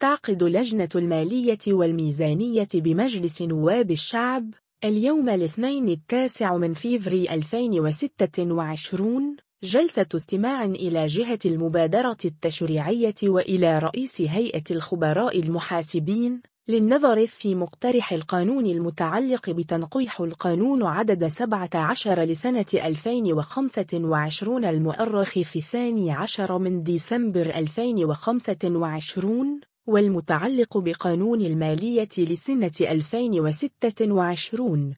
تعقد لجنة المالية والميزانية بمجلس نواب الشعب اليوم الاثنين 9 فبراير 2026 جلسة استماع إلى جهة المبادرة التشريعية وإلى رئيس هيئة الخبراء المحاسبين للنظر في مقترح القانون المتعلق بتنقيح القانون عدد 17 لسنة 2025 المؤرخ في 12 من ديسمبر 2025 والمتعلق بقانون المالية لسنة 2026